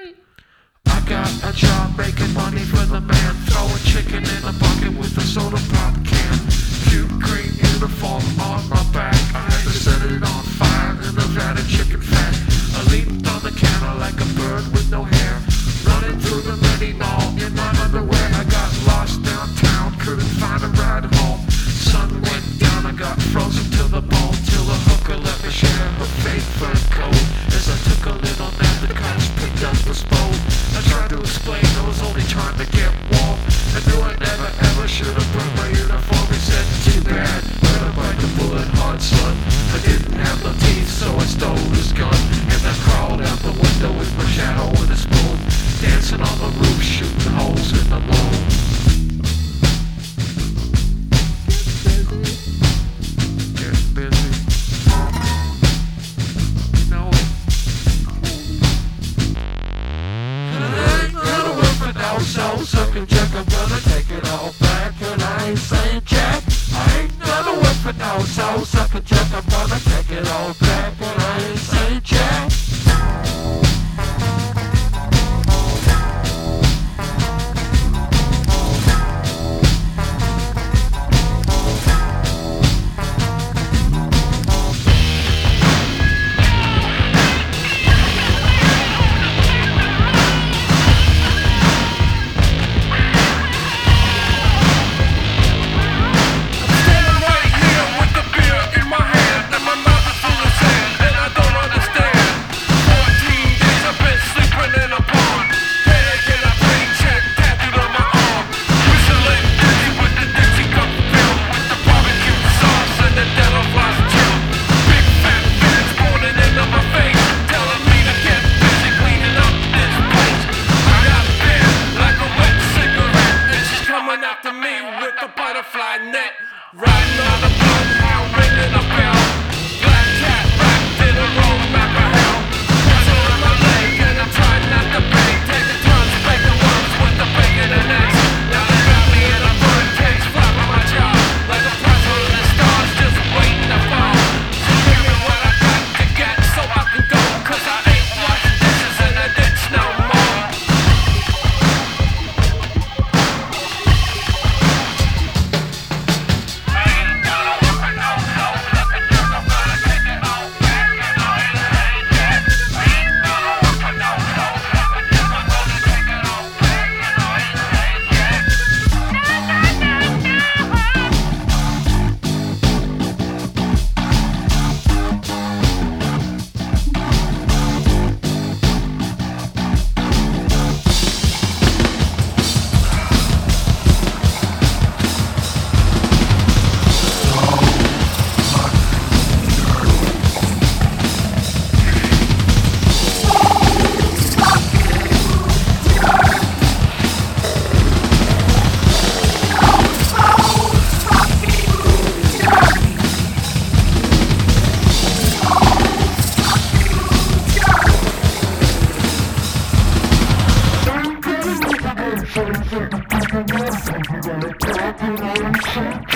I got a job making money for the man, throwing chicken in a bucket with a soda pop can. Cute green uniform on my back, I had to set it on fire in a vat of chicken fat. I leaped on the counter like a bird with no hair, running through the many mall in my underwear. I got lost downtown, couldn't find a ride home. Sun went down, I got frozen to the bone, till a hooker let me share her fake fur coat. As I took a little nap, the cops picked up the spoon. I tried to explain I was only trying to get warm. I knew I never ever should have burned my uniform. He said, too bad, better bite the bullet hard, son. I didn't have no teeth, so I stole his gun, and I crawled out the window with my shadow and a spoon, dancing on the roof, shooting holes in the loom. Getting busy. You know it. I ain't gonna work for no soul sucking jack. I'm gonna take it all back, and I ain't saying jack. I ain't gonna work for no soul sucking jack. I'm gonna take it all back, and I ain't saying jack. After me with a butterfly net, riding on the bloodhound, ringing a bell. Black cat wrapped in a roll, map of hell. Pressure on my leg and I'm trying not to beg. Taking turns, bacon worms with the bacon and eggs. Now they got me in a bird cage, flapping my jaw like a pretzel in the stars, just waiting to fall. So give me what I got to get so I can go, 'cause I ain't washing dishes in a ditch no more. I'm